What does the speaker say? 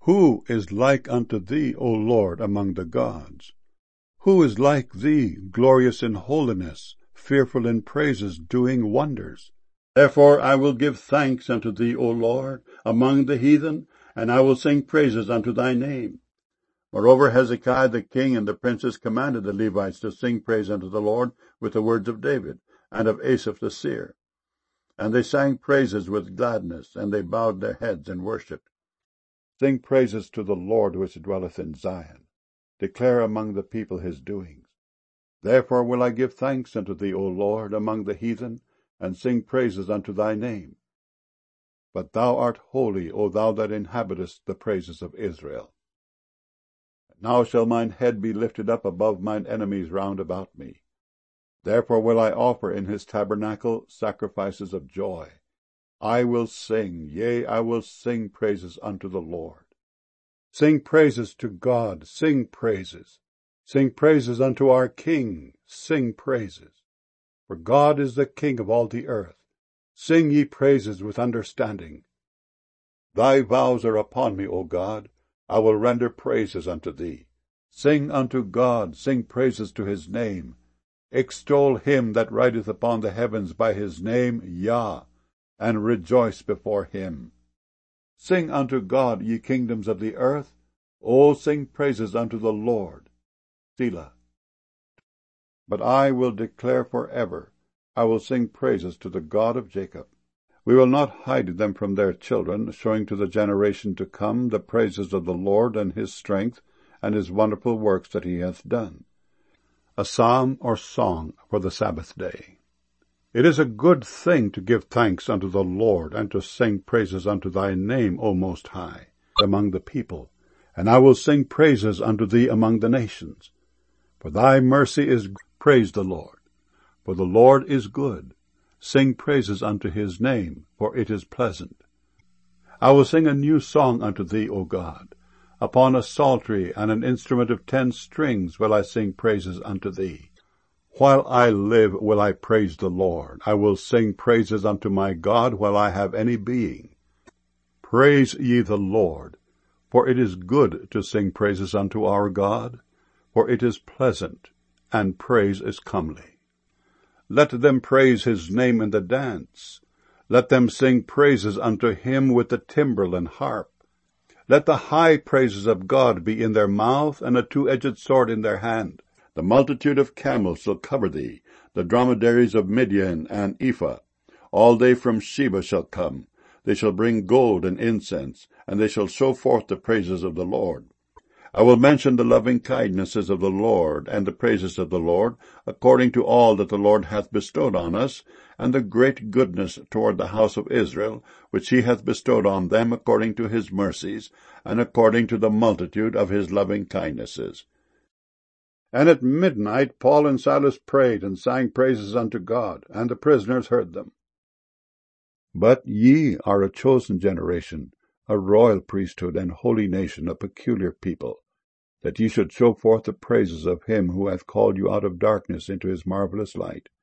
Who is like unto thee, O Lord, among the gods? Who is like thee, glorious in holiness, fearful in praises, doing wonders? Therefore I will give thanks unto thee, O Lord, among the heathen, and I will sing praises unto thy name. Moreover, Hezekiah the king and the princes commanded the Levites to sing praise unto the Lord with the words of David, and of Asaph the seer. And they sang praises with gladness, and they bowed their heads and worshipped. Sing praises to the Lord which dwelleth in Zion. Declare among the people his doings. Therefore will I give thanks unto thee, O Lord, among the heathen, and sing praises unto thy name. But thou art holy, O thou that inhabitest the praises of Israel. Now shall mine head be lifted up above mine enemies round about me. Therefore will I offer in his tabernacle sacrifices of joy. I will sing, yea, I will sing praises unto the Lord. Sing praises to God, sing praises. Sing praises unto our King, sing praises. For God is the King of all the earth. Sing ye praises with understanding. Thy vows are upon me, O God. I will render praises unto thee. Sing unto God, sing praises to his name. Extol him that rideth upon the heavens by his name, Yah, and rejoice before him. Sing unto God, ye kingdoms of the earth. O sing praises unto the Lord. Selah. But I will declare forever, I will sing praises to the God of Jacob. We will not hide them from their children, showing to the generation to come the praises of the Lord and his strength, and his wonderful works that he hath done. A psalm or song for the Sabbath day. It is a good thing to give thanks unto the Lord, and to sing praises unto thy name, O Most High, among the people. And I will sing praises unto thee among the nations. For thy mercy is praise the Lord. For the Lord is good. Sing praises unto his name, for it is pleasant. I will sing a new song unto thee, O God. Upon a psaltery and an instrument of 10 strings will I sing praises unto thee. While I live will I praise the Lord. I will sing praises unto my God while I have any being. Praise ye the Lord, for it is good to sing praises unto our God, for it is pleasant, and praise is comely. Let them praise his name in the dance. Let them sing praises unto him with the timbrel and harp. Let the high praises of God be in their mouth, and a 2-edged sword in their hand. The multitude of camels shall cover thee, the dromedaries of Midian and Ephah. All they from Sheba shall come. They shall bring gold and incense, and they shall show forth the praises of the Lord. I will mention the loving kindnesses of the Lord, and the praises of the Lord, according to all that the Lord hath bestowed on us, and the great goodness toward the house of Israel, which he hath bestowed on them according to his mercies, and according to the multitude of his loving kindnesses. And at midnight Paul and Silas prayed and sang praises unto God, and the prisoners heard them. But ye are a chosen generation, a royal priesthood, and holy nation, a peculiar people, that ye should show forth the praises of him who hath called you out of darkness into his marvelous light,